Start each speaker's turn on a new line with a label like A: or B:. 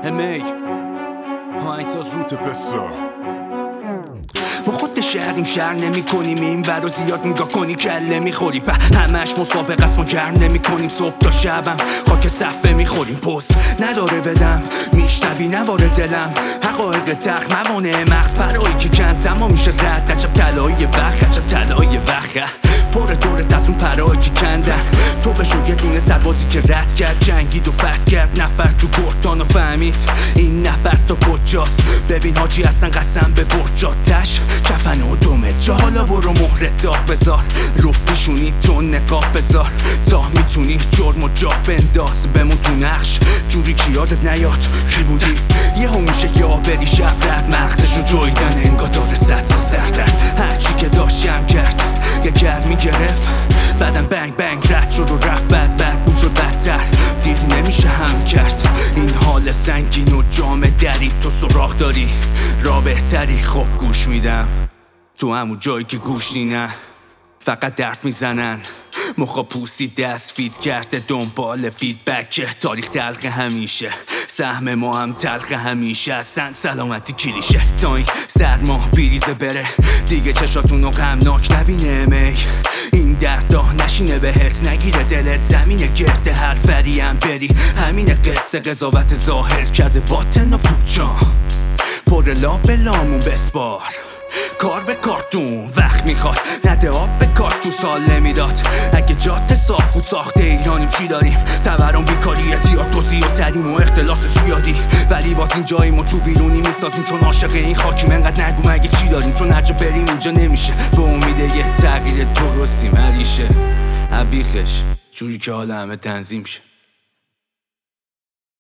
A: امی آهنگساز روت بسا
B: ما خود شهریم شهر نمی کنیم این ور رو زیاد نگاه کنی کله میخوری به همش مسابقه است ما گرم نمی کنیم صبح تا شبم خاک صفه میخوریم پست نداره بدم میشنوی نوار دلم حقایق تخت موانع مغز پرایی که کن زمان میشه رد عجب طلایی وقت عجب طلایی وقت پر دورت از اون پرایی که کندن تو بشو یه دونه سربازی که رد کرد جنگید و فتح کرد نفر تو گردان و فهمید این نبرد تا کجاست ببین حاجی اصلا قسم به برجاتش کفن و دومت جا حالا برو مهر داغ بذار روح پیشونی تو نقاب بذار تا میتونی جرم و جا بنداز بمون تو نقش جوری که یادت نیاد کی بودی یه هم میشه یا بری شب رد مغزشو جویدن انگار داره 100 سال سردرد هرچی که داشت جمع کرد یه گرمی گرفت بعدم بنگ بنگ رد شد و رفت بد بود شد بدتر دید نمیشه هم کرد این حال سنگین و جامه دری تو سراغ داری را بهتری خب گوش میدم تو همون جایی که گوش نینن فقط درف میزنن مخا پوسی دست فید کرده دنبال فیدبک تاریخ تلخ همیشه سهم ما هم تلخ همیشه اصلا سلامتی کلیشه تا این سرما بیریزه بره دیگه چشاتونو غمناک نبینه می این دردا نشینه بهت نگیره دلت زمین گرده هر فریم بری همین قصه قضاوت ظاهر کرده باطن و پوچان پر لا به لامون بسپار کار به کارتون وقت میخواد نده آب به کارتوس حال نمیداد اگه جاده صاف بود ساخته ایرانیم چی داریم تورم بیکاری اعتیاد توزیع و تریم و اختلاس زیادی ولی باز این جایی ما تو ویرونی میسازیم چون عاشق این خاکیم انقدر نگو مگه چی داریم چون هرجا بریم اینجا نمیشه به امید یه تغییر درستی مریشه عبیخش جوری که حال همه تنظیم شه